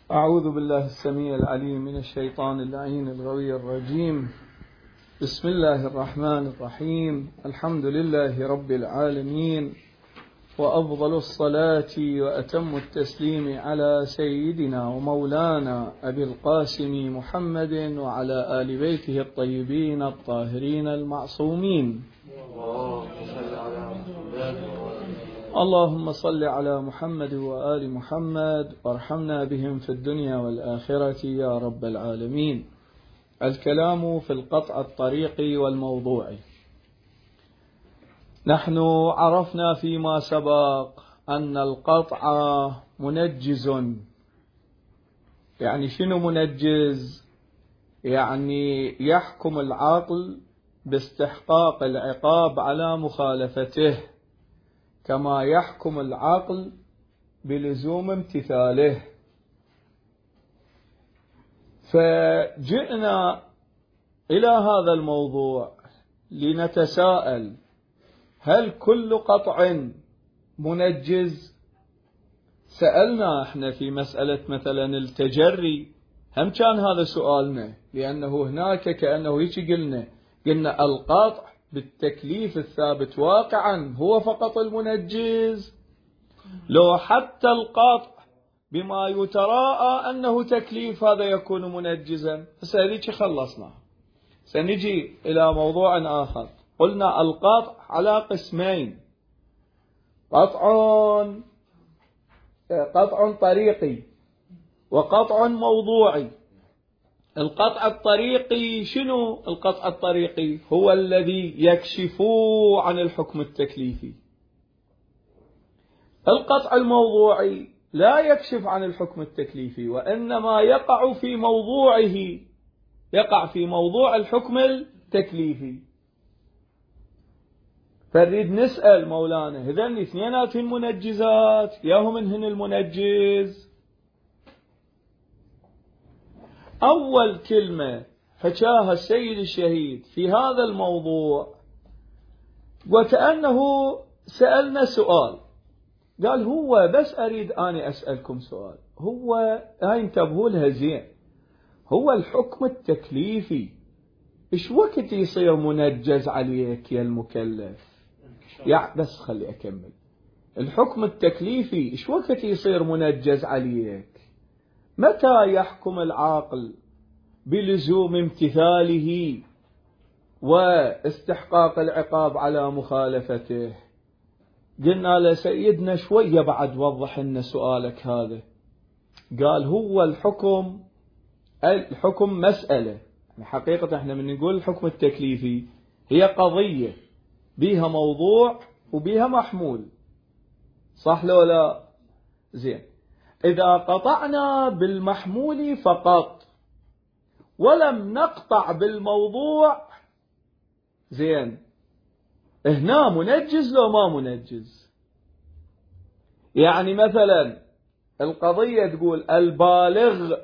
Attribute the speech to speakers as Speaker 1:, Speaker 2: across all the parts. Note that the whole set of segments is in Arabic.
Speaker 1: أعوذ بالله السميع العليم من الشيطان اللعين الغوي الرجيم. بسم الله الرحمن الرحيم. الحمد لله رب العالمين، وأفضل الصلاة وأتم التسليم على سيدنا ومولانا أبي القاسم محمد وعلى آل بيته الطيبين الطاهرين المعصومين. اللهم صل على محمد وآل محمد وارحمنا بهم في الدنيا والآخرة يا رب العالمين. الكلام في القطع الطريقي والموضوعي. نحن عرفنا فيما سبق أن القطع منجز. يعني شنو منجز؟ يعني يحكم العقل باستحقاق العقاب على مخالفته، كما يحكم العقل بلزوم امتثاله. فجئنا إلى هذا الموضوع لنتساءل: هل كل قطع منجز؟ سألنا احنا في مسألة مثلا التجري، هم كان هذا سؤالنا، لأنه هناك كأنه هيك قلنا القطع بالتكليف الثابت واقعا هو فقط المنجز، لو حتى القطع بما يتراءى أنه تكليف هذا يكون منجزا. فسأليك خلصنا، سنجي إلى موضوع آخر. قلنا القطع على قسمين: قطع طريقي وقطع موضوعي. القطع الطريقي شنو؟ القطع الطريقي هو الذي يكشف عن الحكم التكليفي. القطع الموضوعي لا يكشف عن الحكم التكليفي، وإنما يقع في موضوع الحكم التكليفي. فنريد نسأل مولانا: هذين اثنيناتهن منجزات ياهم منهن المنجز؟ أول كلمة حكاها السيد الشهيد في هذا الموضوع، وكأنه سألنا سؤال، قال: هو بس أريد أني أسألكم سؤال، هو انتبهوا لها زين، هو الحكم التكليفي إيش وقت يصير منجز عليك يا المكلف؟ بس خلي أكمل. الحكم التكليفي إيش وقت يصير منجز عليك؟ متى يحكم العاقل بلزوم امتثاله واستحقاق العقاب على مخالفته؟ قلنا لسيدنا شوية بعد وضح لنا سؤالك هذا. قال: هو الحكم مسألة، حقيقة احنا من نقول الحكم التكليفي هي قضية بيها موضوع وبيها محمول، صح لو لا؟ زين، إذا قطعنا بالمحمول فقط ولم نقطع بالموضوع، زين، هنا منجز لو ما منجز؟ يعني مثلا القضية تقول البالغ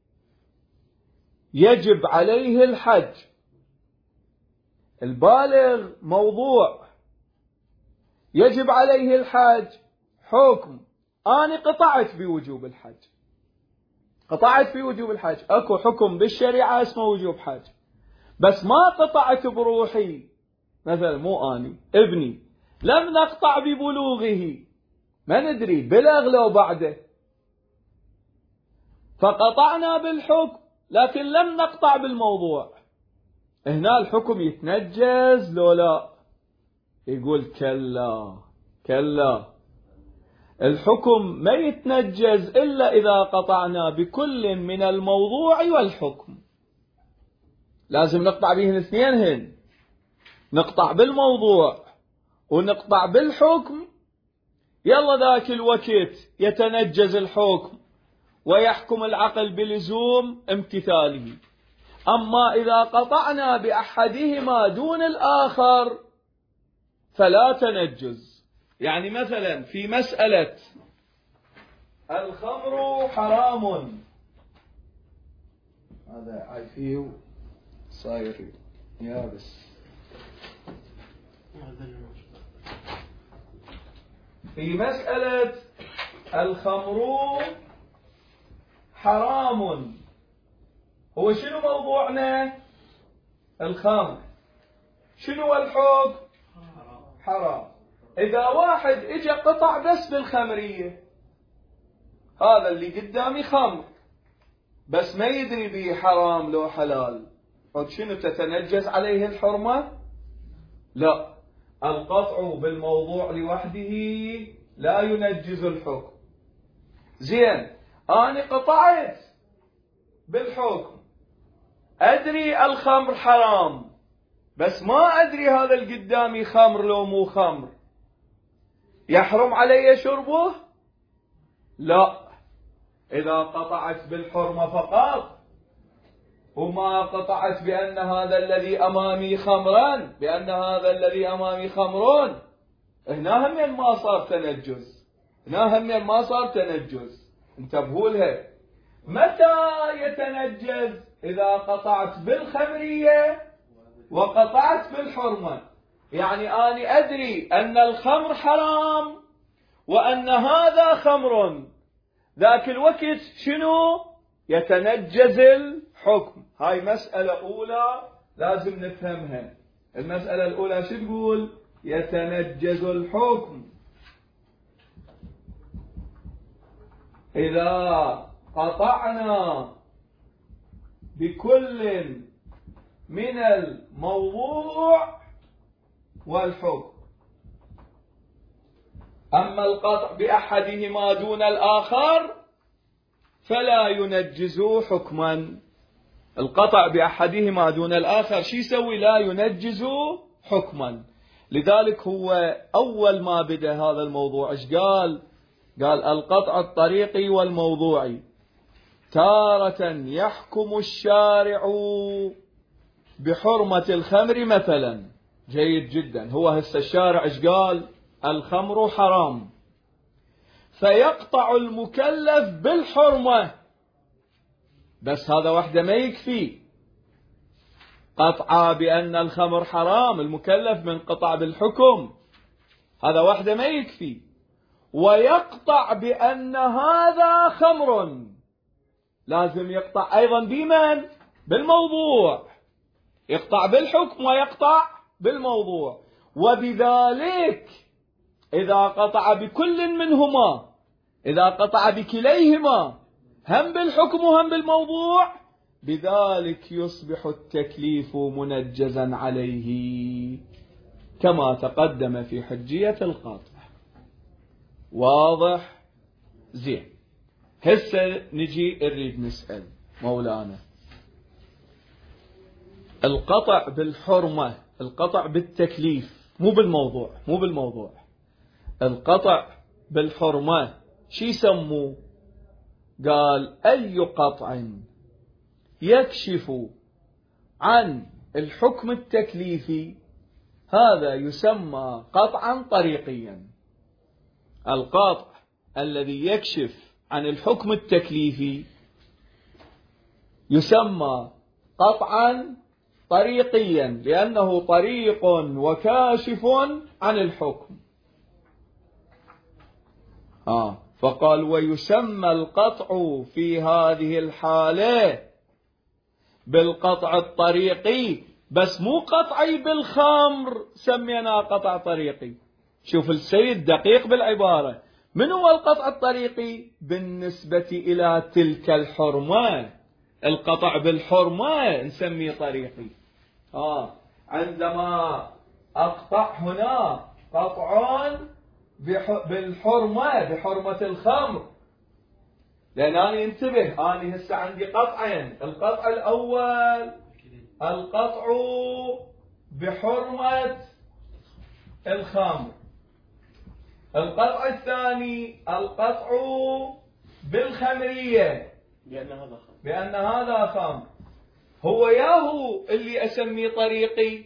Speaker 1: يجب عليه الحج. البالغ موضوع، يجب عليه الحج حكم. أنا قطعت بوجوب الحج، أكو حكم بالشريعة اسمه وجوب حج، بس ما قطعت بروحي. مثلا مو أني، ابني لم نقطع ببلوغه، ما ندري بلغ لو بعده، فقطعنا بالحكم لكن لم نقطع بالموضوع. هنا الحكم يتنجز لو لا؟ يقول كلا، الحكم ما يتنجز إلا إذا قطعنا بكل من الموضوع والحكم. لازم نقطع بهن اثنينهن، نقطع بالموضوع ونقطع بالحكم. يلا ذاك الوقت يتنجز الحكم ويحكم العقل بلزوم امتثاله. أما إذا قطعنا بأحدهما دون الآخر فلا تنجز. يعني مثلا في مسألة الخمر حرام، هذا عايفيه صاير يابس. في مسألة الخمر حرام. هو شنو موضوعنا؟ الخمر. شنو الحكم؟ حرام. إذا واحد إجا قطع بس بالخمرية، هذا اللي قدامي خمر بس ما يدري به حرام لو حلال، شنو تتنجز عليه الحرمة؟ لا، القطع بالموضوع لوحده لا ينجز الحكم. زين، أنا قطعت بالحكم، أدري الخمر حرام بس ما أدري هذا القدامي خمر لو مو خمر، يحرم علي شربه؟ لا، إذا قطعت بالحرمة فقط وما قطعت بأن هذا الذي أمامي خمرا، بأن هذا الذي أمامي خمرون، هنا هم ما صار تنجز، هنا هم ما صار تنجز. انتبهوا لها. متى يتنجز؟ إذا قطعت بالخمرية وقطعت بالحرمة. يعني أنا أدري أن الخمر حرام وأن هذا خمر، ذاك الوقت شنو؟ يتنجز الحكم. هاي مسألة أولى لازم نفهمها. المسألة الأولى شو تقول؟ يتنجز الحكم إذا قطعنا بكل من الموضوع والحكم. أما القطع بأحدهما دون الآخر فلا ينجز حكما. القطع بأحدهما دون الآخر شي يسوي؟ لا ينجز حكما. لذلك هو أول ما بدأ هذا الموضوع إيش قال؟ قال القطع الطريقي والموضوعي تارة يحكم الشارع بحرمة الخمر مثلا. جيد جدا. هو هسه الشارع إيش قال؟ الخمر حرام، فيقطع المكلف بالحرمة، بس هذا وحده ما يكفي. قطع بأن الخمر حرام، المكلف من قطع بالحكم، هذا وحده ما يكفي. ويقطع بأن هذا خمر، لازم يقطع أيضا بمن؟ بالموضوع. يقطع بالحكم ويقطع بالموضوع. وبذلك إذا قطع بكل منهما، إذا قطع بكليهما هم بالحكم وهم بالموضوع، بذلك يصبح التكليف منجزا عليه كما تقدم في حجية القاطع. واضح؟ زين. هسه نجي نريد نسأل مولانا، القطع بالحرمة، القطع بالتكليف، مو بالموضوع، القطع بالحرمة شي يسموه؟ قال أي قطع يكشف عن الحكم التكليفي هذا يسمى قطعا طريقيا. القطع الذي يكشف عن الحكم التكليفي يسمى قطعا طريقيا، لأنه طريق وكاشف عن الحكم. فقال ويسمى القطع في هذه الحالة بالقطع الطريقي، بس مو قطعي بالخمر سمينا قطع طريقي. شوف السيد دقيق بالعبارة. من هو القطع الطريقي؟ بالنسبة إلى تلك الحرمة. القطع بالحرمة نسميه طريقي. عندما أقطع هنا قطع بالحرمة، بحرمة الخمر، لأن أنا انتبه، أنا هسه عندي قطعين. القطع الأول القطع بحرمة الخمر، القطع الثاني القطع بالخمرية بأن هذا خمر. هو ياهو اللي أسميه طريقي.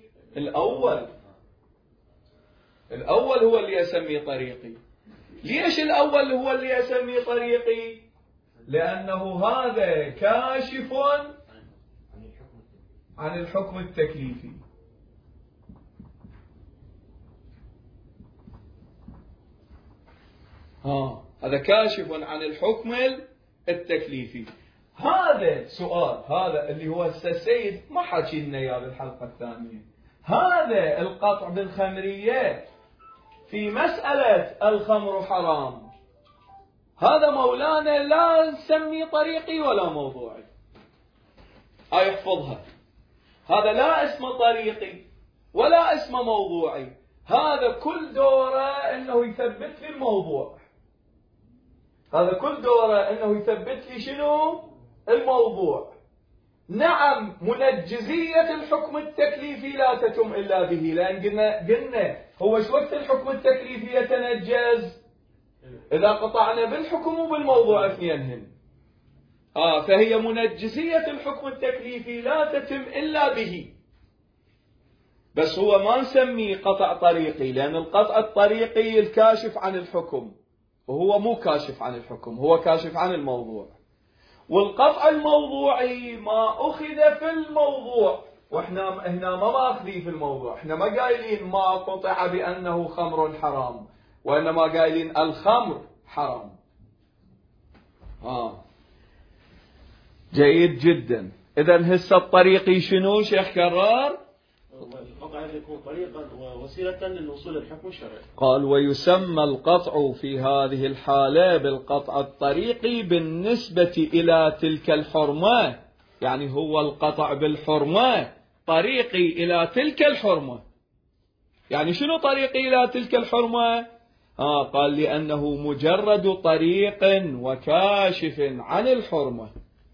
Speaker 1: الأول هو اللي أسميه طريقي. ليش الأول هو اللي أسميه طريقي؟ لأنه هذا كاشف عن الحكم التكليفي. هذا كاشف عن الحكم التكليفي. هذا سؤال، هذا اللي هو السيد ما حكي لنا اياه بالحلقة الثانية. هذا القطع بالخمرية في مسألة الخمر حرام، هذا مولانا لا نسميه طريقي ولا موضوعي. يحفظها، هذا لا اسمه طريقي ولا اسمه موضوعي، هذا كل دوره انه يثبت لي الموضوع، هذا كل دوره انه يثبت لي شنو الموضوع. نعم منجزية الحكم التكليفي لا تتم إلا به، لأن قلنا هو شو وقت الحكم التكليفي يتنجز؟ إذا قطعنا بالحكم وبالموضوع اثنينهن. فهي منجزية الحكم التكليفي لا تتم إلا به، بس هو ما نسميه قطع طريقي، لأن القطع الطريقي الكاشف عن الحكم، وهو مو كاشف عن الحكم، هو كاشف عن الموضوع. والقطع الموضوعي ما أخذ في الموضوع، وإحنا هنا ما ماخذين في الموضوع، إحنا ما قايلين ما قطع بأنه خمر حرام، وإنما قايلين الخمر حرام. جيد جدا. إذا هسه الطريقي شنو شيخ كرار؟
Speaker 2: القطع يكون طريقا ووسيلة للوصول للحكم الشرعي.
Speaker 1: قال ويسمى القطع في هذه الحالة بالقطع الطريقي بالنسبة إلى تلك الحرمة، يعني هو القطع بالحرمة طريقي إلى تلك الحرمة. يعني شنو طريقي إلى تلك الحرمة؟ قال لأنه مجرد طريق وكاشف عن الحرمة،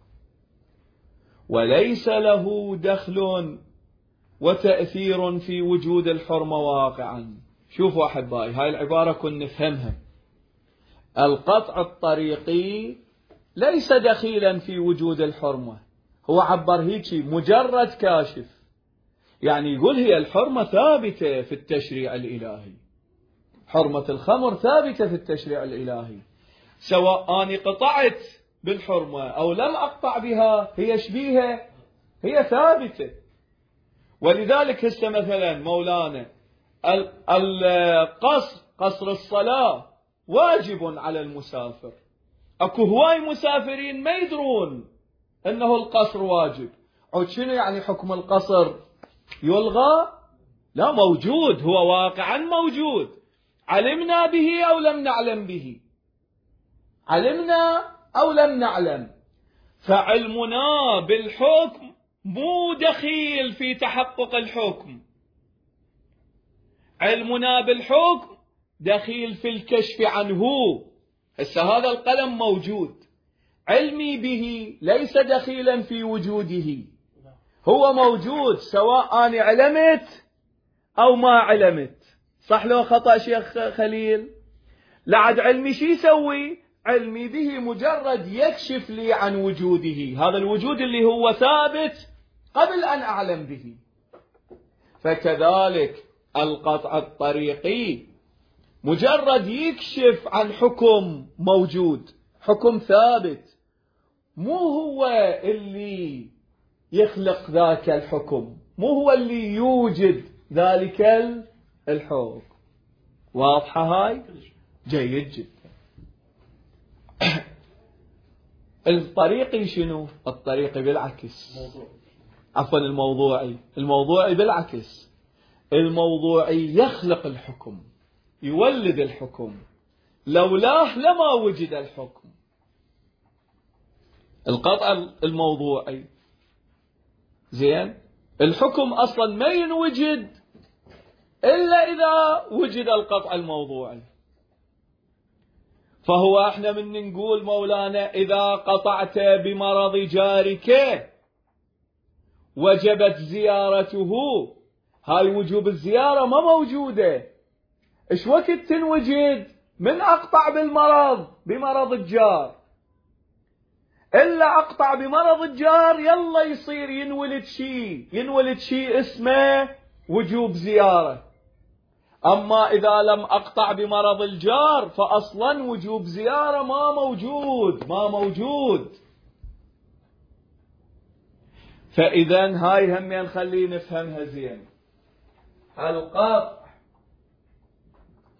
Speaker 1: وليس له دخل وتأثير في وجود الحرمة واقعا. شوفوا أحبائي، هاي العبارة كنا نفهمها. القطع الطريقي ليس دخيلا في وجود الحرمة، هو عبر هيك مجرد كاشف، يعني يقول هي الحرمة ثابتة في التشريع الإلهي، حرمة الخمر ثابتة في التشريع الإلهي، سواء أنا قطعت بالحرمة أو لم أقطع بها، هي شبيهة، هي ثابتة. ولذلك هسه مثلا مولانا قصر الصلاة واجب على المسافر. اكو هواي مسافرين ما يدرون انه القصر واجب. شنو يعني حكم القصر يلغى؟ لا، موجود، هو واقعا موجود، علمنا به او لم نعلم به، علمنا او لم نعلم. فعلمنا بالحكم مو دخيل في تحقق الحكم، علمنا بالحكم دخيل في الكشف عنه. هسه هذا القلم موجود، علمي به ليس دخيلا في وجوده، هو موجود سواء أنا علمت أو ما علمت. صح لو خطأ شيخ خليل؟ لعد علمي شي يسوي؟ علمي به مجرد يكشف لي عن وجوده، هذا الوجود اللي هو ثابت قبل أن أعلم به. فكذلك القطع الطريقي مجرد يكشف عن حكم موجود، حكم ثابت، مو هو اللي يخلق ذاك الحكم، مو هو اللي يوجد ذلك الحكم. واضحة هاي؟ جيد جدا. الطريقي شنو؟ الطريقي بالعكس، عفوا الموضوعي بالعكس، الموضوعي يخلق الحكم، يولد الحكم، لولاه لما وجد الحكم. القطع الموضوعي زين، الحكم أصلا ما ينوجد إلا إذا وجد القطع الموضوعي. فهو احنا من نقول مولانا إذا قطعت بمرض جارك وجبت زيارته، هاي وجوب الزيارة ما موجودة. ايش وقت تنوجد؟ من أقطع بمرض الجار، إلا أقطع بمرض الجار يلا يصير ينولد شيء اسمه وجوب زيارة. أما إذا لم أقطع بمرض الجار فأصلا وجوب زيارة ما موجود. فإذا هاي هم نخلي نفهمها زين. القطع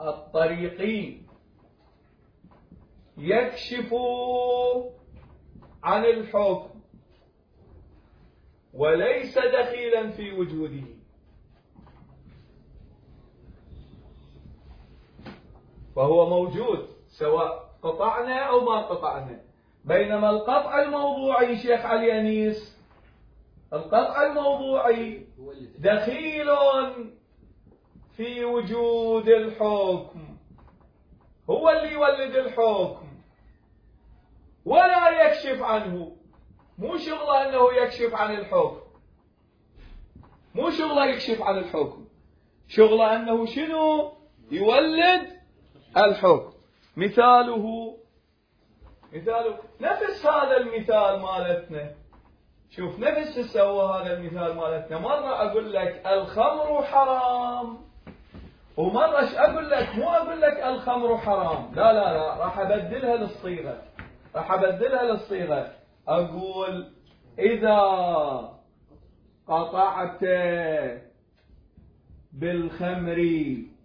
Speaker 1: الطريقي يكشف عن الحكم وليس دخيلا في وجوده. فهو موجود سواء قطعنا أو ما قطعنا. بينما القطع الموضوعي شيخ علي أنيس، القطع الموضوعي دخيل في وجود الحكم، هو اللي يولد الحكم ولا يكشف عنه. مو شغله أنه يكشف عن الحكم، مو شغله يكشف عن الحكم، شغله أنه شنو؟ يولد الحكم. مثاله نفس هذا المثال مالتنا. شوف نفس سوى هذا المثال مالتنا. مرة أقول لك الخمر حرام، ومرة أقول لك مو أقول لك الخمر حرام، لا لا لا، راح أبدلها للصيغة، أقول إذا قطعت بالخمر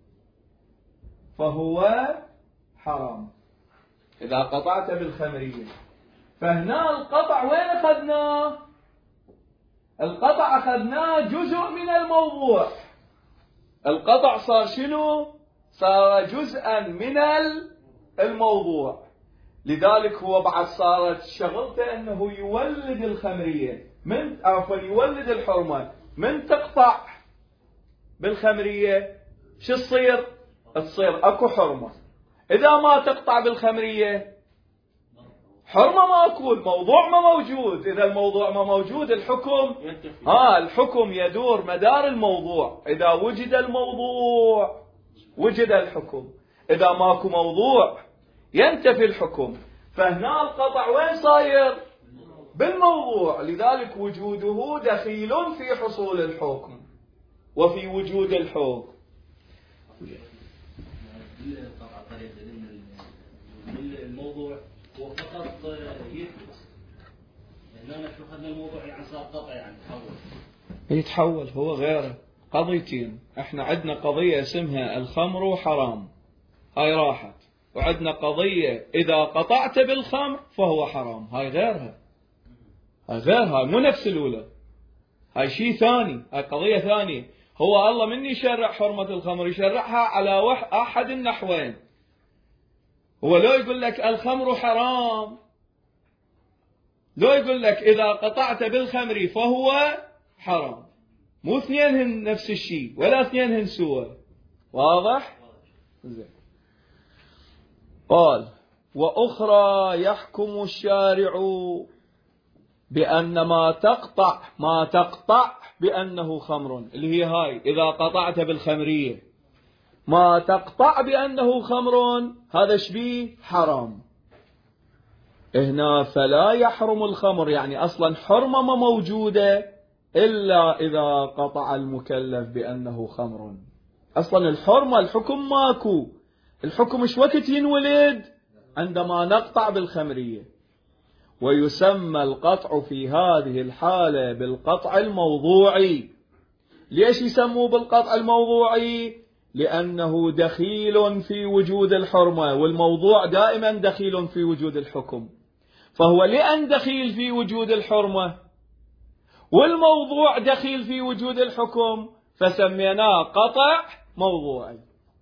Speaker 1: فهو حرام. إذا قطعت بالخمرية. فهنا القطع وين أخذناه؟ القطع أخذناه جزء من الموضوع. القطع صار شنو؟ صار جزءا من الموضوع. لذلك هو بعد صارت شغلته أنه يولد الخمرية، يولد الحرمة. من تقطع بالخمرية شو تصير أكو حرمة. إذا ما تقطع بالخمرية حرمة ماكو، الموضوع ما موجود. إذا الموضوع ما موجود الحكم الحكم يدور مدار الموضوع. إذا وجد الموضوع وجد الحكم، إذا ماكو موضوع ينتفي الحكم. فهنا القطع وين صاير؟ بالموضوع. لذلك وجوده دخيل في حصول الحكم وفي وجود الحكم.
Speaker 2: الموضوع هو فقط يثبت. هنا شو أخذنا الموضوع يعني صار قطع، يعني
Speaker 1: يتحول هو غيره. قضيتين، احنا عندنا قضية اسمها الخمر حرام، هاي راحت. وعندنا قضية إذا قطعت بالخمر فهو حرام، هاي غيرها. هاي مو نفس الأولى، هاي شيء ثاني، هاي قضية ثانية. هو الله من يشرع حرمة الخمر يشرعها على أحد النحوين. هو لو يقول لك الخمر حرام، لو يقول لك إذا قطعت بالخمر فهو حرام، مو اثنينهن نفس الشيء ولا اثنينهن سوى. واضح؟ زين. قال وأخرى يحكم الشارع بأن ما تقطع بأنه خمر، اللي هي هاي إذا قطعت بالخمرية ما تقطع بأنه خمر، هذا شبيه حرام. هنا فلا يحرم الخمر، يعني أصلا حرمة ما موجودة إلا إذا قطع المكلف بأنه خمر. أصلا الحرمة الحكم ماكو، الحكم ايش وقت ينولد؟ عندما نقطع بالخمرية. ويسمى القطع في هذه الحالة بالقطع الموضوعي. ليش يسموه بالقطع الموضوعي؟ لأنه دخيل في وجود الحرمة، والموضوع دائما دخيل في وجود الحكم. فهو لأن دخيل في وجود الحرمة والموضوع دخيل في وجود الحكم فسميناه قطع موضوعي.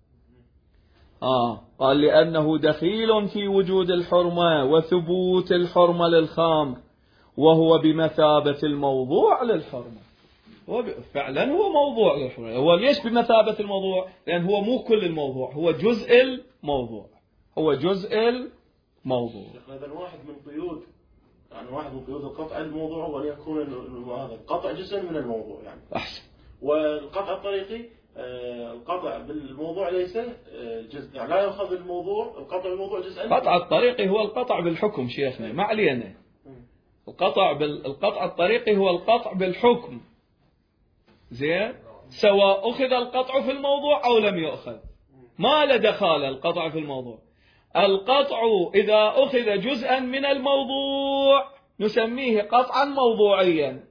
Speaker 1: قال لأنه دخيل في وجود الحرمة وثبوت الحرمة للخمر، وهو بمثابة الموضوع للحرمة. فعلا هو موضوع للحرمة. هو ليش بمثابة الموضوع؟ لأن هو مو كل الموضوع، هو جزء الموضوع، هو جزء الموضوع.
Speaker 2: هذا واحد من قيود، يعني واحد من قيود القطع الموضوع هو أن يكون هذا القطع جزء من الموضوع يعني.
Speaker 1: أحسن.
Speaker 2: والقطع الطريقي القطع بالموضوع ليس جزء، يعني لا يأخذ الموضوع القطع بالموضوع جزءا.
Speaker 1: القطع الطريقي هو القطع بالحكم شيخنا، ما علينا. القطع الطريقي هو القطع بالحكم. زين، سواء أخذ القطع في الموضوع أو لم يؤخذ، ما له دخل القطع في الموضوع. القطع إذا أخذ جزءا من الموضوع نسميه قطعا موضوعيا،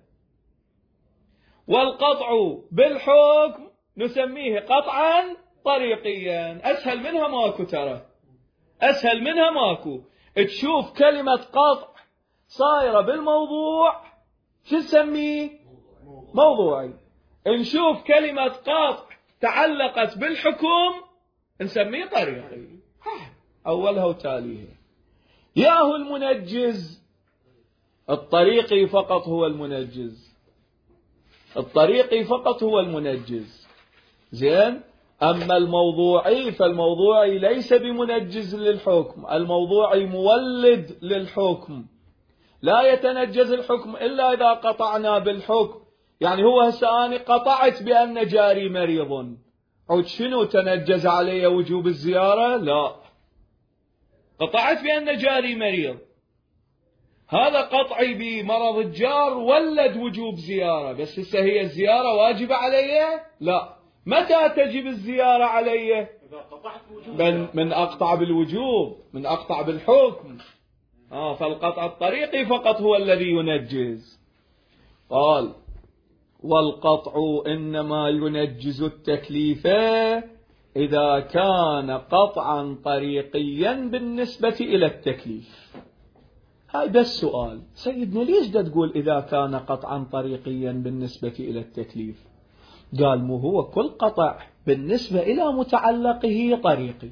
Speaker 1: والقطع بالحكم نسميه قطعا طريقيا. أسهل منها ماكو، ترى أسهل منها ماكو. تشوف كلمة قطع صايرة بالموضوع شو نسميه؟ موضوعي. نشوف كلمة قاطع تعلقت بالحكم نسميه طريقي. أولها وتاليها. ياهو المنجز، الطريقي فقط هو المنجز، الطريقي فقط هو المنجز. زين. أما الموضوعي فالموضوعي ليس بمنجز للحكم، الموضوعي مولد للحكم، لا يتنجز الحكم إلا إذا قطعنا بالحكم. يعني هو هسه أنا قطعت بأن جاري مريض، عود شنو تنجز علي وجوب الزيارة؟ لا، قطعت بأن جاري مريض، هذا قطعي بمرض الجار ولد وجوب زيارة، بس هسه هي الزيارة واجبة علي؟ لا. متى تجب الزيارة علي؟ من أقطع بالوجوب، من أقطع بالحكم. فالقطع الطريقي فقط هو الذي ينجز. قال: والقطع إنما ينجز التكليف إذا كان قطعا طريقيا بالنسبة إلى التكليف. هاي بس سؤال، سيدنا ليش دا تقول إذا كان قطعا طريقيا بالنسبة إلى التكليف؟ قال: مو هو كل قطع بالنسبة إلى متعلقه طريقي،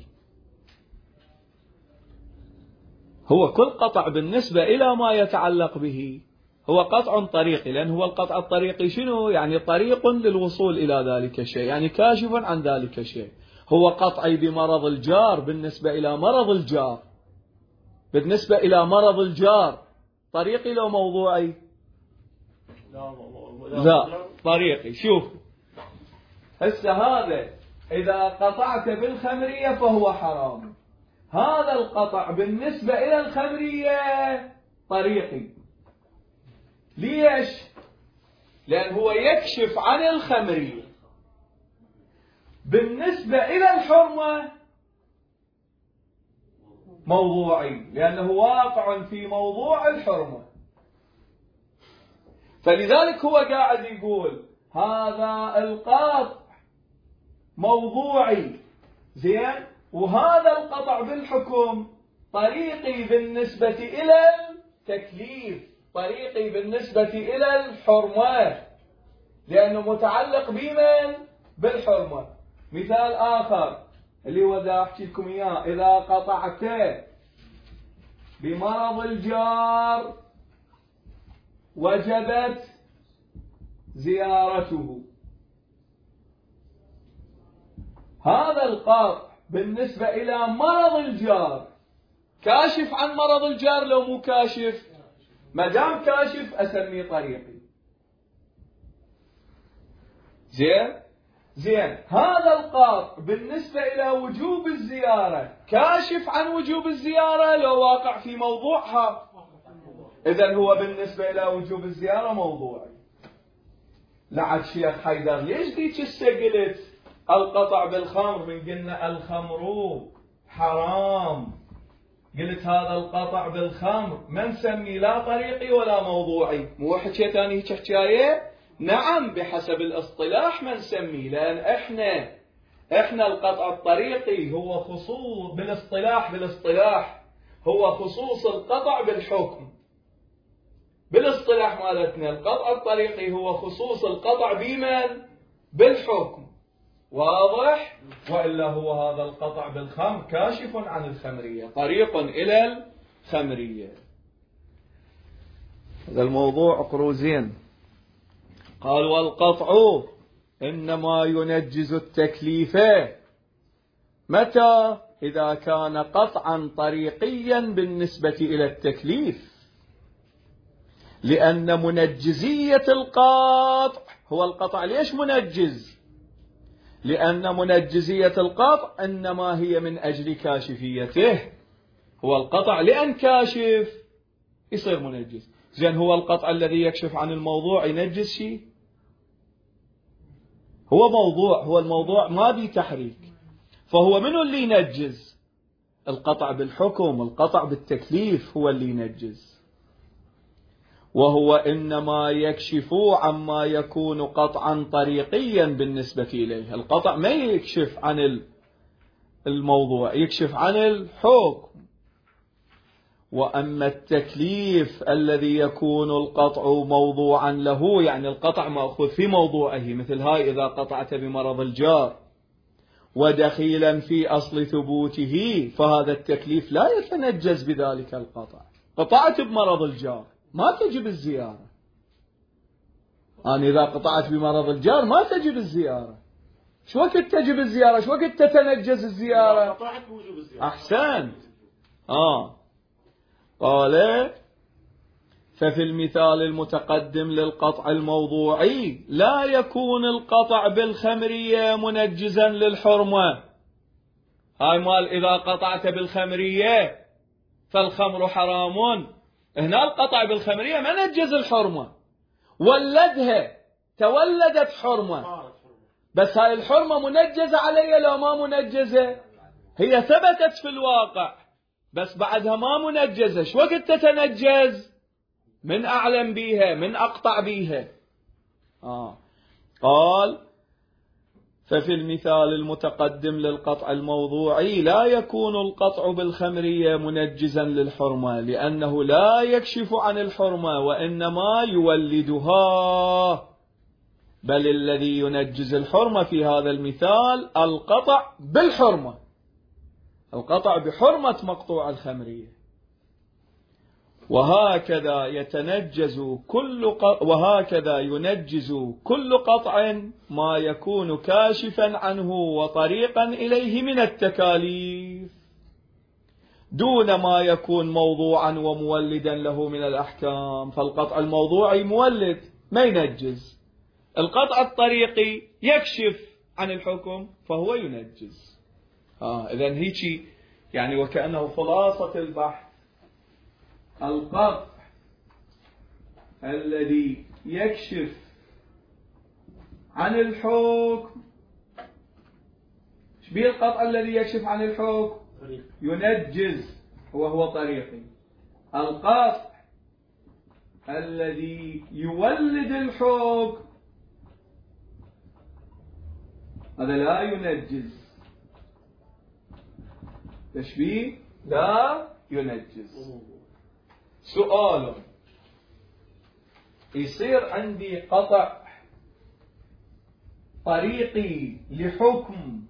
Speaker 1: هو كل قطع بالنسبة إلى ما يتعلق به هو قطع طريقي، لأن هو القطع الطريقي شنو؟ يعني طريق للوصول إلى ذلك الشيء، يعني كاشف عن ذلك الشيء. هو قطعي بمرض الجار بالنسبة إلى مرض الجار، بالنسبة إلى مرض الجار طريقي لو موضوعي؟ لا، طريقي. شوف هسه هذا إذا قطعت بالخمرية فهو حرام، هذا القطع بالنسبة إلى الخمرية طريقي. ليش؟ لأن هو يكشف عن الخمرية. بالنسبة إلى الحرمة موضوعي، لأنه واقع في موضوع الحرمة. فلذلك هو قاعد يقول هذا القطع موضوعي، زين، وهذا القطع بالحكم طريقي بالنسبة إلى التكليف، طريقي بالنسبة إلى الحرمة، لأنه متعلق بمن؟ بالحرمة. مثال آخر اللي هو ذا أحكي لكم إياه: إذا قطعت بمرض الجار وجبت زيارته. هذا القطع بالنسبة إلى مرض الجار كاشف عن مرض الجار لو مو كاشف؟ ما دام كاشف أسميه طريقي. زين. هذا القطع بالنسبة إلى وجوب الزيارة كاشف عن وجوب الزيارة لو واقع في موضوعها، إذن هو بالنسبة إلى وجوب الزيارة موضوعي. لعد شيخ حيدر ليش ديك قلت القطع بالخمر؟ من قلنا الخمر حرام، قلت هذا القطع بالخمر ما نسمي لا طريقي ولا موضوعي. مو حكيت أنا هيك حكاية؟ نعم، بحسب الاصطلاح ما نسميه، لأن احنا القطع الطريقي هو خصوص بالاصطلاح هو خصوص القطع بالحكم. بالاصطلاح مالتنا القطع الطريقي هو خصوص القطع بمن؟ بالحكم. واضح؟ وإلا هو هذا القطع بالخمر كاشف عن الخمرية، طريق إلى الخمرية. هذا الموضوع قروزين. قال: والقطع إنما ينجز التكليف متى؟ إذا كان قطعا طريقيا بالنسبة إلى التكليف، لأن منجزية القطع هو القطع. ليش منجز؟ لأن منجزية القطع إنما هي من أجل كاشفيته. هو القطع لأن كاشف يصير منجز. زين، هو القطع الذي يكشف عن الموضوع ينجز شيء؟ هو موضوع، هو الموضوع ما بي تحريك، فهو منو اللي ينجز؟ القطع بالحكم، القطع بالتكليف هو اللي ينجز. وهو إنما يكشف عما يكون قطعا طريقيا بالنسبة إليه. القطع ما يكشف عن الموضوع، يكشف عن الحكم. وأما التكليف الذي يكون القطع موضوعا له، يعني القطع مأخوذ في موضوعه، مثل هاي إذا قطعت بمرض الجار ودخيلا في أصل ثبوته، فهذا التكليف لا يتنجز بذلك القطع. قطعت بمرض الجار ما تجب الزيارة. أنا إذا قطعت بمرض الجار ما تجب الزيارة. شو وقت تجب الزيارة؟ شو وقت تتنجز الزيارة؟ أحسن. قال: ففي المثال المتقدم للقطع الموضوعي لا يكون القطع بالخمرية منجزا للحرمة. هاي مال إذا قطعت بالخمرية فالخمر حرام، هنا القطع بالخمرية ما نجز الحرمة، ولدها، تولدت حرمة، بس هاي الحرمة منجزة علي لو ما منجزة؟ هي ثبتت في الواقع بس بعدها ما منجزة. شو وقت تتنجز؟ من أعلم بيها، من أقطع بيها. قال: ففي المثال المتقدم للقطع الموضوعي لا يكون القطع بالخمرية منجزا للحرمة، لأنه لا يكشف عن الحرمة وإنما يولدها، بل الذي ينجز الحرمة في هذا المثال القطع بالحرمة، القطع بحرمة مقطوع الخمرية. وهكذا ينجز كل قطع ما يكون كاشفا عنه وطريقا إليه من التكاليف، دون ما يكون موضوعا ومولدا له من الأحكام. فالقطع الموضوعي مولد ما ينجز، القطع الطريقي يكشف عن الحكم فهو ينجز. إذن هيك يعني وكأنه خلاصة البحث: القطع الذي يكشف عن الحكم، ايش بيه القطع الذي يكشف عن الحكم؟ ينجز، وهو طريقي. القطع الذي يولد الحكم هذا لا ينجز، تشبيه لا ينجز. سؤال: يصير عندي قطع طريقي لحكم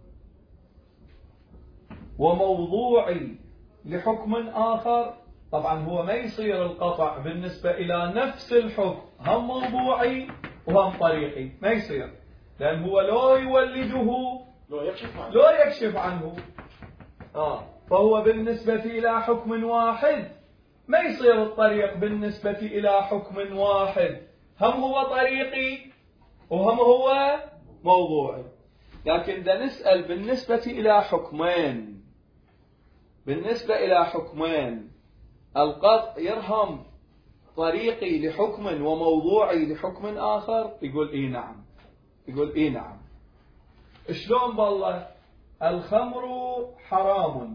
Speaker 1: وموضوعي لحكم آخر؟ طبعا هو ما يصير القطع بالنسبة إلى نفس الحكم هم موضوعي وهم طريقي، ما يصير، لأن هو لو يولده لو يكشف عنه فهو بالنسبة إلى حكم واحد. ما يصير الطريق بالنسبة إلى حكم واحد، هم هو طريقي وهم هو موضوعي. لكن دا نسأل بالنسبة إلى حكمين، بالنسبة إلى حكمين القطع يرهم طريقي لحكم وموضوعي لحكم آخر؟ يقول إيه نعم. يقول إيه نعم. شلون بالله؟ الخمر حرام،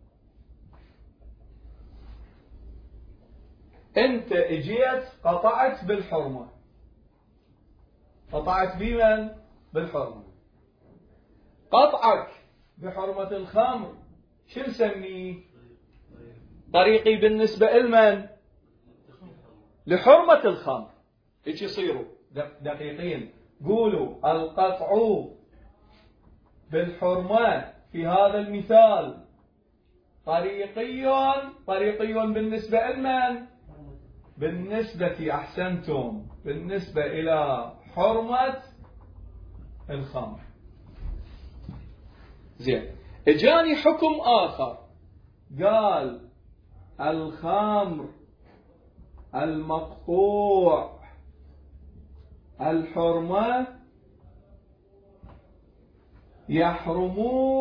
Speaker 1: انت اجيت قطعت بالحرمة، قطعت بمن؟ بالحرمة. قطعك بحرمة الخمر شو نسميه؟ طريقي بالنسبة لمن؟ لحرمة الخمر. ايش يصيروا دقيقين؟ قولوا القطع بالحرمة في هذا المثال طريقي بالنسبة لمن؟ بالنسبة، أحسنتم، بالنسبة إلى حرمة الخمر. زين، اجاني حكم آخر قال الخمر المقطوع الحرمة يحرم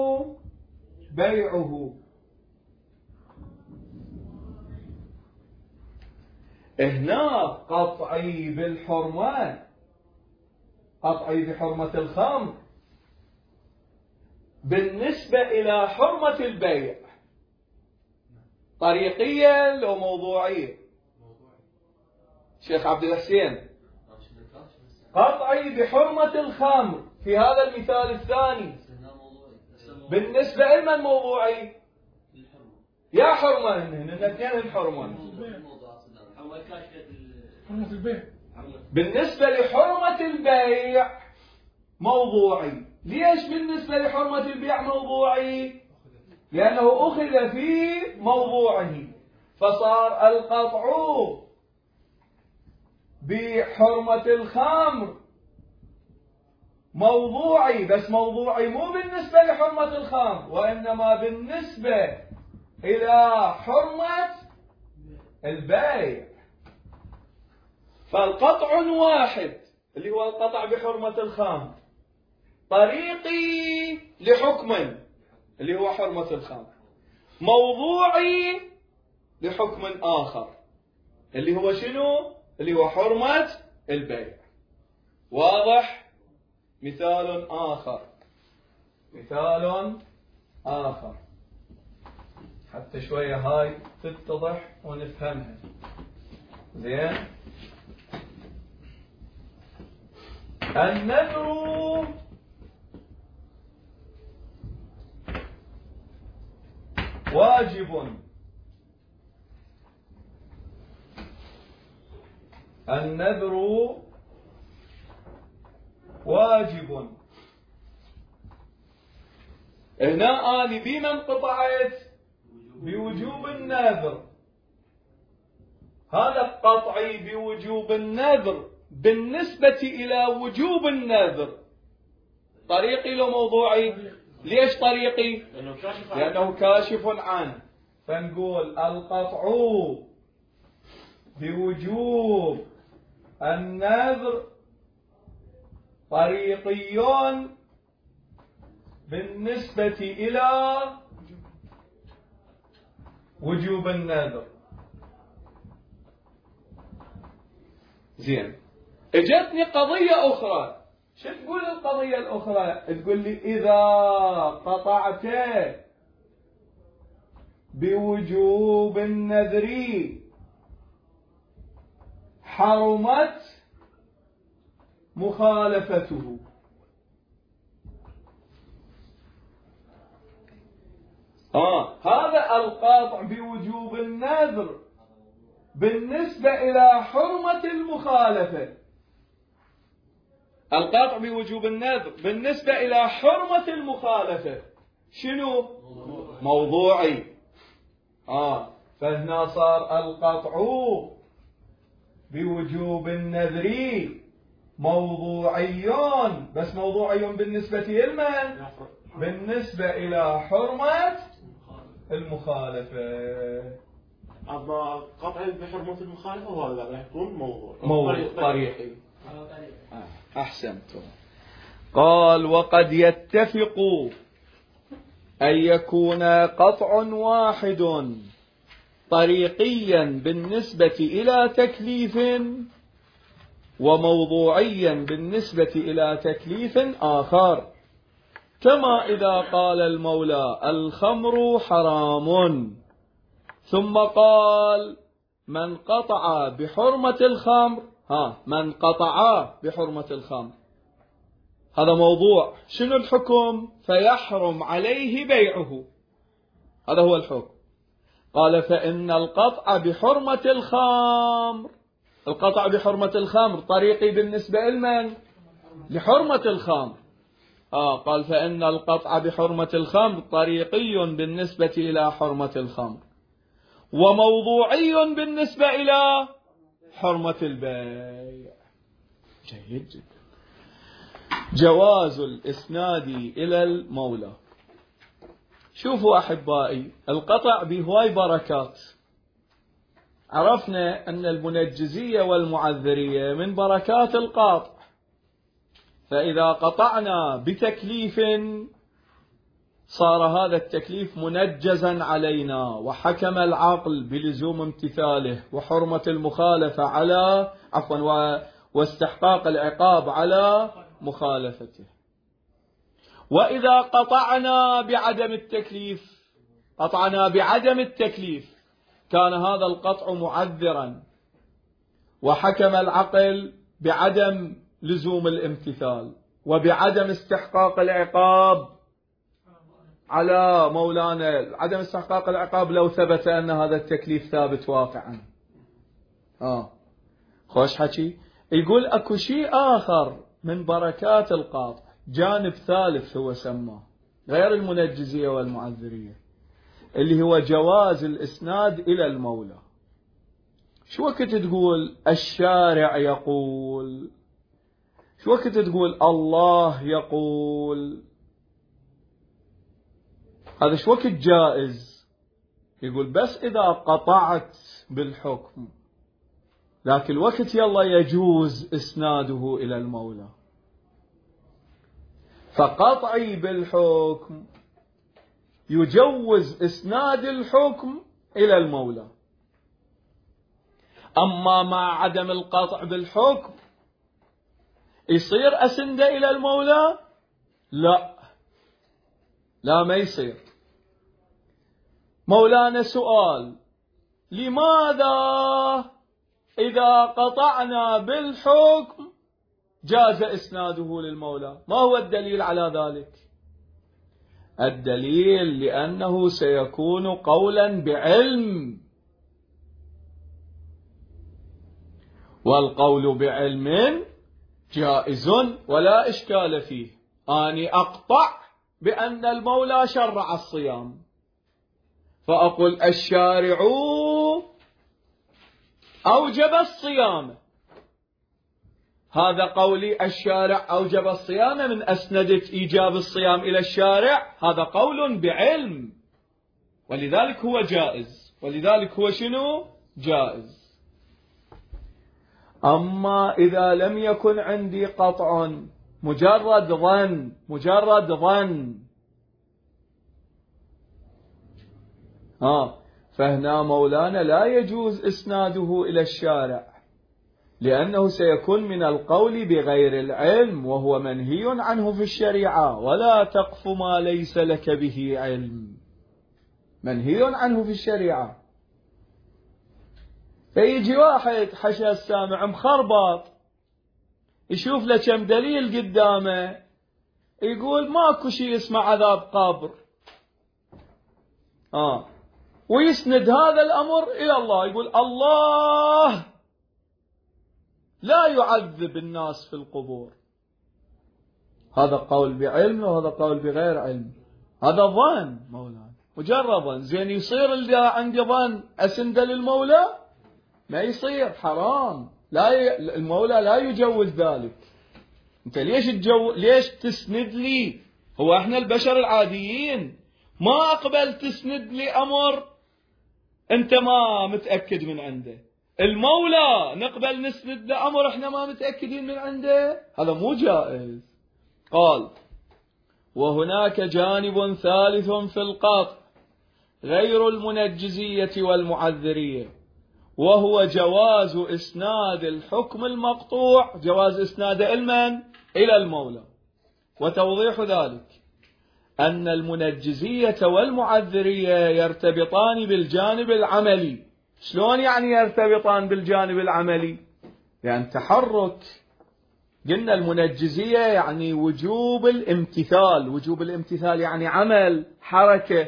Speaker 1: بيعه. هنا قطعي بالحرمة، قطعي بحرمة الخمر بالنسبة إلى حرمة البيع طريقية لو موضوعية؟ شيخ عبد الحسين، قطعي بحرمة الخمر في هذا المثال الثاني بالنسبة لمن موضوعي؟ يا حرمان هن الاثنين الحرمان. بالنسبة لحرمة البيع موضوعي. ليش بالنسبة لحرمة البيع موضوعي؟ لأنه أخذ في موضوعه، فصار القطع بحرمة الخمر موضوعي، بس موضوعي مو بالنسبة لحرمة الخمر، وإنما بالنسبة إلى حرمة البيع. فالقطع واحد اللي هو القطع بحرمة الخمر، طريقي لحكم اللي هو حرمة الخمر، موضوعي لحكم آخر اللي هو شنو؟ اللي هو حرمة البيع. واضح؟ مثال آخر حتى شوية هاي تتضح ونفهمها زين. النذر واجب. النذر واجب. هنا أنا بما انقطعت بوجوب النذر. هذا قطعي بوجوب النذر بالنسبة إلى وجوب النذر. طريقي لو موضوعي؟ ليش طريقي؟ لأنه كاشف عنه. فنقول القطع بوجوب النذر طريقي بالنسبة إلى وجوب النذر. زين. اجتني قضية أخرى. شو تقول القضية الأخرى؟ تقول لي إذا قطعت بوجوب النذر حرمت مخالفته. هذا القطع بوجوب النذر بالنسبة إلى حرمة المخالفة. القطع بوجوب النذر بالنسبة إلى حرمة المخالفة شنو؟ موضوعي. فهنا صار القطع بوجوب النذر موضوعي، بس موضوعي بالنسبة لمن؟ بالنسبة إلى حرمة المخالفة.
Speaker 2: أما قطع بحرمة المخالفة وهذا راح يكون موضوع
Speaker 1: طريقي. أحسنت. قال وقد يتفق أن يكون قطع واحد طريقيا بالنسبة إلى تكليف وموضوعيا بالنسبة إلى تكليف آخر، كما إذا قال المولى الخمر حرام ثم قال من قطع بحرمة الخمر، من قطع بحرمة الخمر، هذا موضوع. شنو الحكم؟ فيحرم عليه بيعه، هذا هو الحكم. قال فإن القطع بحرمة الخمر، القطع بحرمة الخمر طريقي بالنسبة لمن؟ لحرمة الخمر. قال فإن القطع بحرمة الخمر طريقي بالنسبة إلى حرمة الخمر وموضوعي بالنسبة إلى حرمة البيع. جيد جدا. جواز الإسناد إلى المولى. شوفوا أحبائي، القطع بهواي بركات. عرفنا أن المنجزية والمعذرية من بركات القاطع، فإذا قطعنا بتكليف صار هذا التكليف منجزا علينا، وحكم العقل بلزوم امتثاله وحرمة المخالفة على واستحقاق العقاب على مخالفته. وإذا قطعنا بعدم التكليف، قطعنا بعدم التكليف، كان هذا القطع معذرا وحكم العقل بعدم لزوم الامتثال وبعدم استحقاق العقاب على مولانا عدم استحقاق العقاب لو ثبت أن هذا التكليف ثابت واقعا. خوش حكي. يقول أكو شيء آخر من بركات القاطع، جانب ثالث هو سماه غير المنجزية والمعذرية، اللي هو جواز الإسناد إلى المولى. شو وقت تقول الشارع يقول، شو وقت تقول الله يقول، هذا شو وقت جائز. يقول بس إذا قطعت بالحكم، لكن الوقت يلا يجوز إسناده إلى المولى. فقطعي بالحكم يجوز إسناد الحكم إلى المولى. أما مع عدم القطع بالحكم يصير أسند إلى المولى؟ لا ما يصير. مولانا سؤال: لماذا إذا قطعنا بالحكم جاز إسناده للمولى؟ ما هو الدليل على ذلك؟ الدليل لأنه سيكون قولا بعلم، والقول بعلم جائز ولا إشكال فيه. أني أقطع بأن المولى شرع الصيام، فأقول الشارع أوجب الصيام، هذا قولي الشارع أوجب الصيام، من أسندت إيجاب الصيام إلى الشارع، هذا قول بعلم، ولذلك هو جائز، ولذلك هو شنو؟ جائز. أما إذا لم يكن عندي قطع، مجرد ظن، فهنا مولانا لا يجوز إسناده إلى الشارع، لأنه سيكون من القول بغير العلم، وهو منهي عنه في الشريعة. ولا تقف ما ليس لك به علم، منهي عنه في الشريعة. فيجي واحد حشى السامع مخربط، يشوف له كم دليل قدامه، يقول ماكو شيء اسمه عذاب قبر، ويسند هذا الأمر إلى الله، يقول الله لا يعذب الناس في القبور. هذا قول بعلم وهذا قول بغير علم، هذا ظن مولانا، مجرد ظن. زين يصير اللي عندي ظن أسند للمولى؟ ما يصير، حرام. المولى لا يجوز ذلك. انت ليش تسند لي؟ هو احنا البشر العاديين ما أقبل تسند لي أمر انت ما متأكد من عنده. المولى نقبل نسند له أمر احنا ما متأكدين من عنده، هذا مو جائز. قال: وهناك جانب ثالث في القطع غير المنجزية والمعذرية، وهو جواز إسناد الحكم المقطوع، جواز إسناد المن إلى المولى. وتوضيح ذلك أن المنجزية والمعذرية يرتبطان بالجانب العملي. شلون يعني يرتبطان بالجانب العملي؟ يعني تحرك. قلنا المنجزية يعني وجوب الامتثال، وجوب الامتثال يعني عمل، حركة.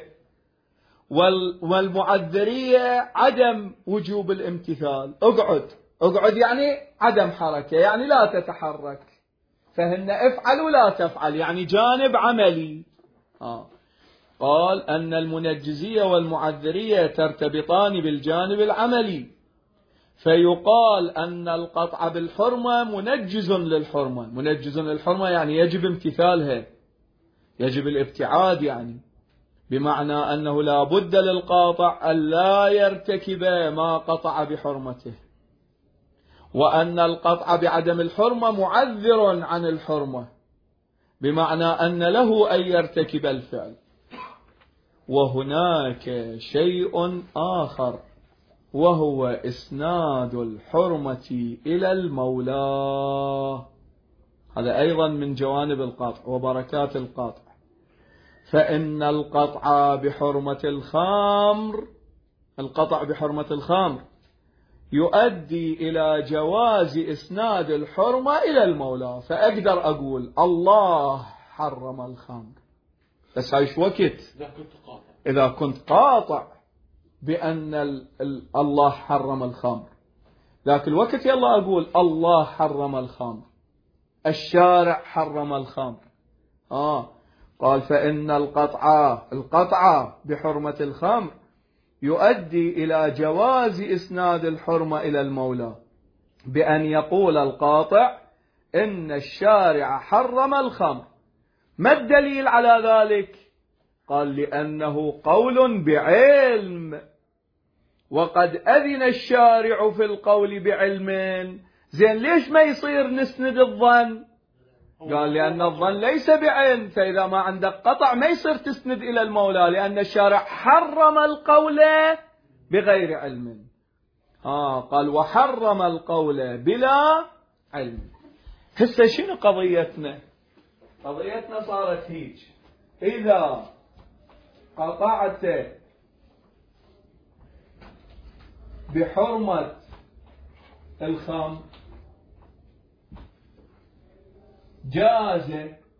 Speaker 1: والمعذرية عدم وجوب الامتثال، اقعد يعني عدم حركة، يعني لا تتحرك. فهن افعل ولا تفعل، يعني جانب عملي. قال أن المنجزية والمعذرية ترتبطان بالجانب العملي، فيقال أن القطع بالحرمة منجز للحرمة. منجز للحرمة يعني يجب امتثالها، يجب الابتعاد، يعني بمعنى أنه لا بد للقاطع أن لا يرتكب ما قطع بحرمته، وأن القطع بعدم الحرمة معذر عن الحرمة، بمعنى أن له أن يرتكب الفعل. وهناك شيء آخر، وهو إسناد الحرمة إلى المولى. هذا أيضا من جوانب القطع وبركات القطع. فإن القطع بحرمة الخمر، القطع بحرمة الخمر يؤدي إلى جواز إسناد الحرمة إلى المولى. فأقدر أقول الله حرم الخمر، بس هاي وقت
Speaker 2: إذا كنت قاطع،
Speaker 1: إذا كنت قاطع بأن الله حرم الخمر، ذاك الوقت يلا أقول الله حرم الخمر، الشارع حرم الخمر. قال فإن القطع بحرمة الخمر يؤدي إلى جواز إسناد الحرمة إلى المولى، بأن يقول القاطع إن الشارع حرم الخمر. ما الدليل على ذلك؟ قال لأنه قول بعلم، وقد أذن الشارع في القول بعلم. زين ليش ما يصير نسند الظن؟ قال لأن الظن ليس بعلم، فإذا ما عندك قطع ما يصير تسند إلى المولى، لأن الشارع حرم القول بغير علم. قال وحرم القول بلا علم. هسه شنو قضيتنا؟ قضيتنا صارت هيك: إذا قطعت بحرمة الخمر جاز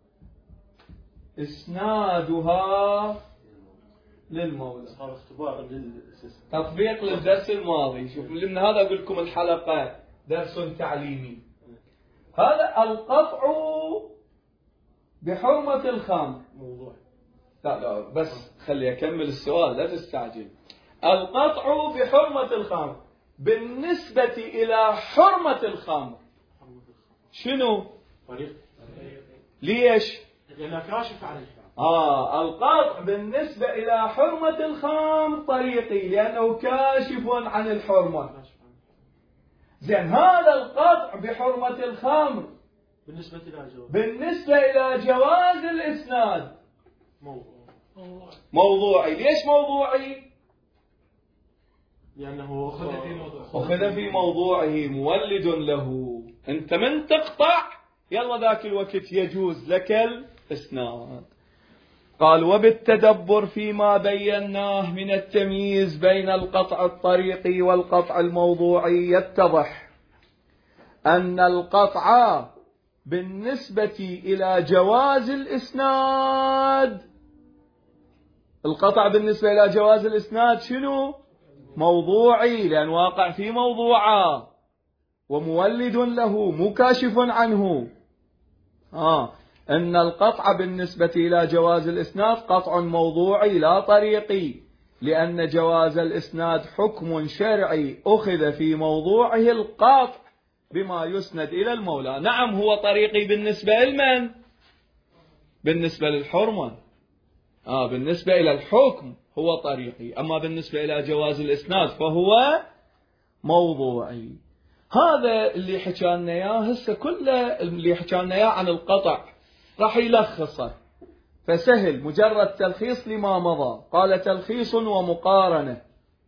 Speaker 1: إسنادها للمولى.
Speaker 2: صار اختبار
Speaker 1: تطبيق للدرس الماضي. شوف من هذا أقول لكم الحلقة درس تعليمي. هذا القطع بحرمة الخمر
Speaker 2: موضوع.
Speaker 1: لا بس خلي أكمل السؤال لا تستعجل. القطع بحرمة الخمر بالنسبة إلى حرمة الخمر شنو؟ ليش؟
Speaker 2: لأنها كاشف عن الحرمة.
Speaker 1: القطع بالنسبة إلى حرمة الخمر طريقي، لأنه كاشف عن الحرمة. زين هذا القطع بحرمة الخمر بالنسبة إلى جواز الإسناد موضوعي. ليش موضوعي؟
Speaker 2: لأنه
Speaker 1: أخذ في موضوعه مولد له. أنت من تقطع يلا ذاك الوقت يجوز لك الإسناد. قال وبالتدبر فيما بيناه من التمييز بين القطع الطريقي والقطع الموضوعي يتضح أن القطع بالنسبة إلى جواز الإسناد، القطع بالنسبة إلى جواز الإسناد شنو؟ موضوعي، لأن واقع في موضوعه ومولد له مكاشف عنه. أن القطع بالنسبة إلى جواز الإسناد قطع موضوعي لا طريقي، لأن جواز الإسناد حكم شرعي أخذ في موضوعه القطع بما يسند إلى المولى. نعم هو طريقي بالنسبة لمن؟ بالنسبة للحرمة. بالنسبة إلى الحكم هو طريقي، أما بالنسبة إلى جواز الإسناد فهو موضوعي. هذا اللي حكانا إياه هسه، كله اللي حكانا إياه عن القطع راح يلخصه، فسهل مجرد تلخيص لما مضى. قال تلخيص ومقارنة.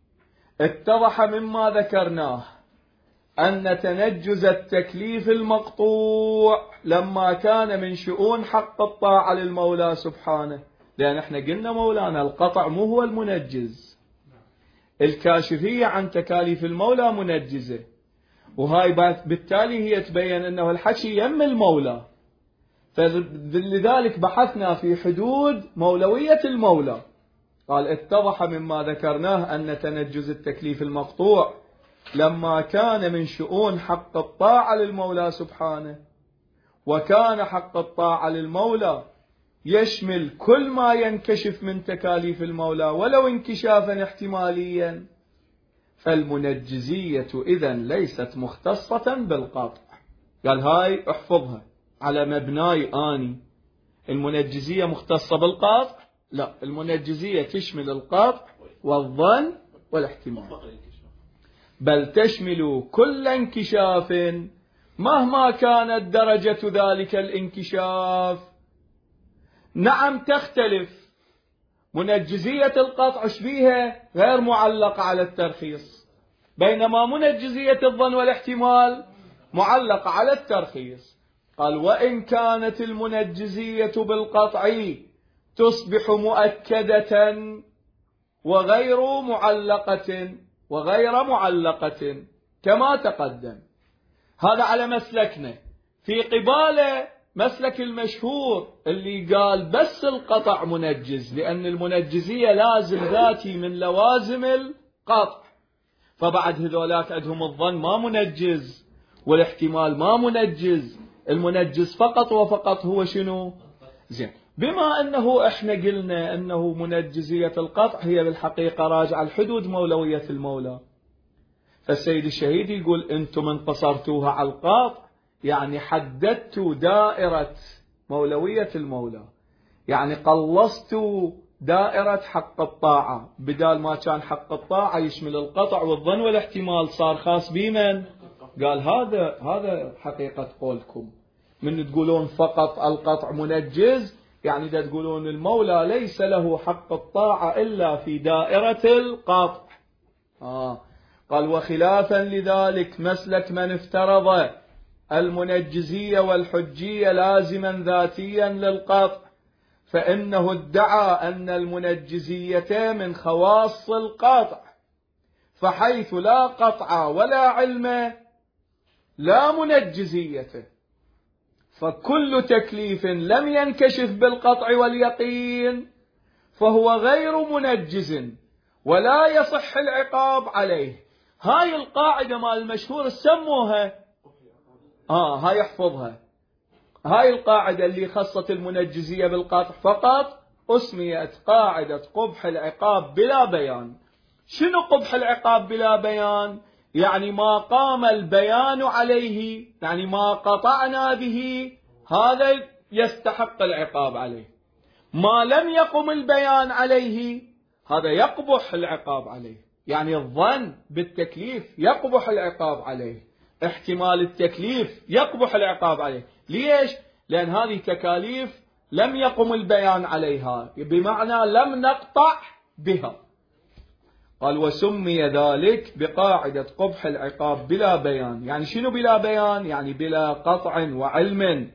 Speaker 1: اتضح مما ذكرناه أن تنجز التكليف المقطوع لما كان من شؤون حق الطاعة للمولى سبحانه، لأن احنا قلنا مولانا القطع مو هو المنجز، الكاشفية عن تكاليف المولى منجزة، وهاي بالتالي هي تبين أنه الحكي يم المولى. فلذلك بحثنا في حدود مولوية المولى. قال اتضح مما ذكرناه أن تنجز التكليف المقطوع لما كان من شؤون حق الطاعة للمولى سبحانه، وكان حق الطاعة للمولى يشمل كل ما ينكشف من تكاليف المولى ولو انكشافا احتماليا، فالمنجزية إذن ليست مختصة بالقطع. قال هاي احفظها على مبناي آني. المنجزية مختصة بالقطع؟ لا، المنجزية تشمل القطع والظن والاحتمال، بل تشمل كل انكشاف مهما كانت درجة ذلك الانكشاف. نعم تختلف منجزية القطع شبيهة غير معلقة على الترخيص، بينما منجزية الظن والاحتمال معلقة على الترخيص. قال وإن كانت المنجزية بالقطع تصبح مؤكدة وغير معلقة كما تقدم. هذا على مسلكنا. في قباله مسلك المشهور اللي قال بس القطع منجز، لأن المنجزية لازم ذاتي من لوازم القطع. فبعد هذولاك عندهم الظن ما منجز، والاحتمال ما منجز، المنجز فقط وفقط هو شنو؟ زين، بما أنه إحنا قلنا أنه منجزية القطع هي بالحقيقة راجعة الحدود مولوية المولى، فالسيد الشهيد يقول أنتم انقصرتوها على القطع، يعني حددتوا دائرة مولوية المولى، يعني قلصتوا دائرة حق الطاعة، بدال ما كان حق الطاعة يشمل القطع والظن والاحتمال صار خاص بمن؟ قال هذا حقيقة قولكم، من تقولون فقط القطع منجز، يعني دا تقولون المولى ليس له حق الطاعة إلا في دائرة القطع. قال وخلافا لذلك مسلك من افترض المنجزية والحجية لازما ذاتيا للقطع، فإنه ادعى أن المنجزية من خواص القطع، فحيث لا قطع ولا علم لا منجزية، فكل تكليف لم ينكشف بالقطع واليقين فهو غير منجز ولا يصح العقاب عليه. هاي القاعدة مال المشهور سموها هاي احفظها، هاي القاعدة اللي خصت المنجزية بالقطع فقط اسميت قاعدة قبح العقاب بلا بيان. شنو قبح العقاب بلا بيان؟ يعني ما قام البيان عليه، يعني ما قطعنا به هذا يستحق العقاب عليه، ما لم يقم البيان عليه هذا يقبح العقاب عليه، يعني الظن بالتكليف يقبح العقاب عليه، احتمال التكليف يقبح العقاب عليه. ليش؟ لأن هذه تكاليف لم يقم البيان عليها، بمعنى لم نقطع بها. قال وسمي ذلك بقاعدة قبح العقاب بلا بيان. يعني شنو بلا بيان؟ يعني بلا قطع وعلم.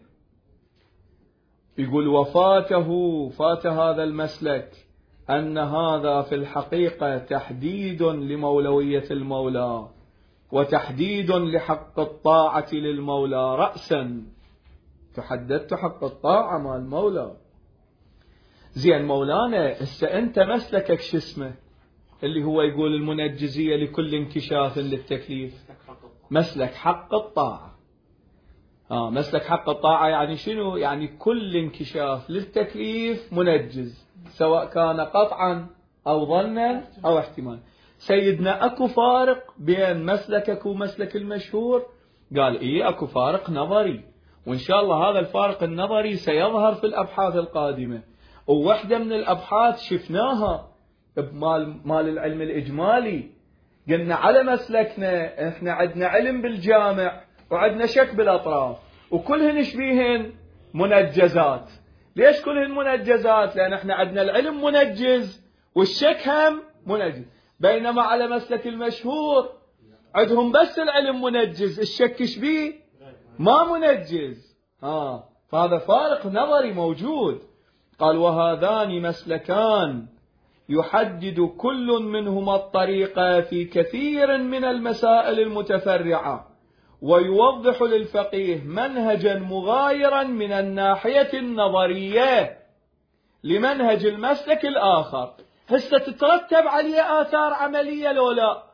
Speaker 1: يقول فات هذا المسلك أن هذا في الحقيقة تحديد لمولوية المولى وتحديد لحق الطاعة للمولى رأسا. تحددت حق الطاعة مع المولى. زين مولانا هسه أنت مسلكك شو اسمه اللي هو يقول المنجزية لكل انكشاف للتكليف؟ مسلك حق الطاعة. مسلك حق الطاعة يعني شنو؟ يعني كل انكشاف للتكليف منجز، سواء كان قطعا أو ظنا أو احتمال. سيدنا أكو فارق بين مسلكك ومسلك المشهور؟ قال إيه أكو فارق نظري، وإن شاء الله هذا الفارق النظري سيظهر في الأبحاث القادمة. وواحدة من الأبحاث شفناها بمال العلم الإجمالي، قلنا على مسلكنا إحنا عندنا علم بالجامع وعندنا شك بالأطراف، وكلهن شبيهن منجزات. ليش كلهن منجزات؟ لأن إحنا عندنا العلم منجز والشك هم منجز، بينما على مسلك المشهور عندهم بس العلم منجز، الشك شبيه ما منجز. فهذا فارق نظري موجود. قال وهذان مسلكان يحدد كل منهما الطريقة في كثير من المسائل المتفرعة، ويوضح للفقيه منهجا مغايرا من الناحية النظرية لمنهج المسلك الآخر. هسه تترتب عليه آثار عملية لو لا؟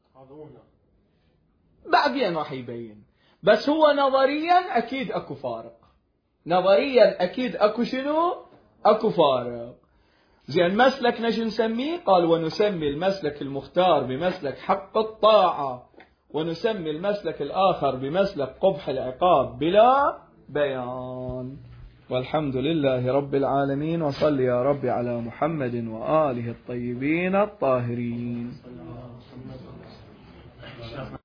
Speaker 1: بعدين راح يبين، بس هو نظريا أكيد أكو فارق، نظريا أكيد أكو شنو؟ أكو فارق. زين مسلكنا شو نسميه؟ قال ونسمي المسلك المختار بمسلك حق الطاعة، ونسمي المسلك الآخر بمسلك قبح العقاب بلا بيان. والحمد لله رب العالمين، وصل يا رب على محمد وآله الطيبين الطاهرين.